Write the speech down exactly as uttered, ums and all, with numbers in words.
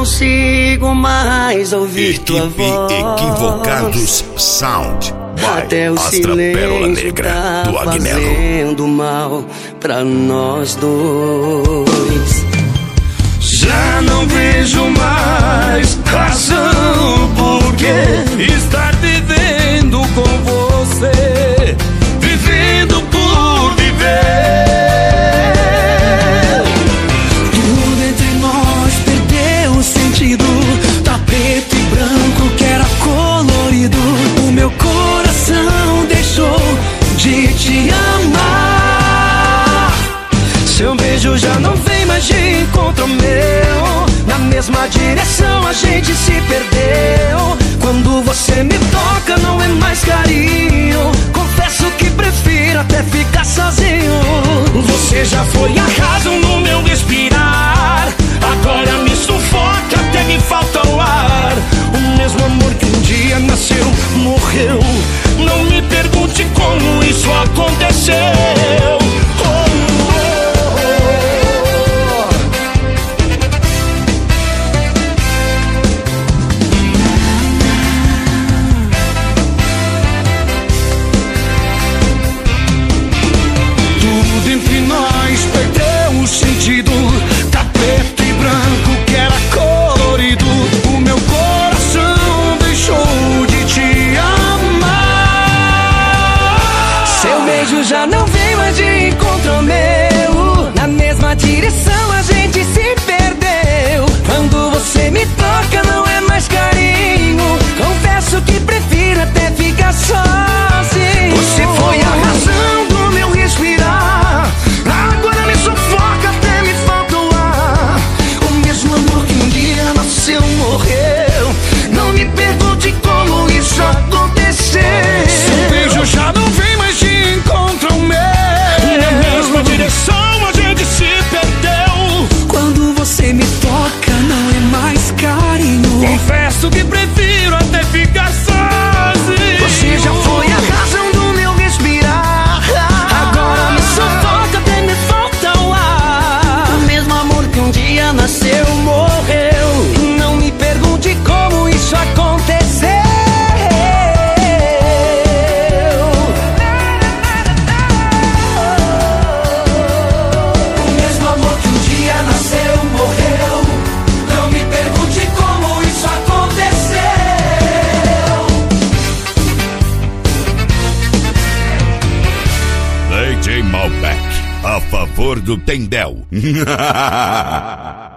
consigo mais ouvir Equipe tua voz. Equivocados Sound. Vai, até o Astra Pérola silêncio Negra, tá do Agnello. fazendo mal pra nós dois. Já não vejo mais razão por que estar vivendo com você, vivendo por viver. Tudo entre nós perdeu o sentido. Tá preto e branco que era colorido. O meu coração deixou de te amar. Seu beijo já não vem mais de encontro meu. Na mesma direção a gente se perdeu. Quando você me toca não é mais carinho. Confesso que prefiro até ficar sozinho. Você já foi a razão no meu respirar. Agora me sufoca até me falta o ar. O mesmo amor que um dia nasceu, morreu. Não me pergunte como isso aconteceu. Entre nós perdeu o sentido. Tá preto e branco que era colorido. O meu coração deixou de te amar. Seu beijo já não vem mais de encontro ao meu. Na mesma direção a gente se perdeu. Quando você me toca não é mais carinho. Confesso que prefiro até ficar sozinho. Você foi a razão do meu respirar. Agora me sufoca até me falta o ar. O mesmo amor que um dia nasceu, morreu. Não me pergunte como isso aconteceu. Seu beijo já não vem mais de encontro ao meu. Na mesma direção a gente se perdeu. Quando você me toca não é mais carinho. Confesso que prefiro até ficar sozinho. Você já foi a razão do meu respirar. Agora me sufoca até me falta o ar. O mesmo amor que um dia nasceu, morreu. Não me pergunte como isso aconteceu. O mesmo amor que um dia nasceu, morreu. Não me pergunte como isso aconteceu. D J Malbec, a favor do Tendel.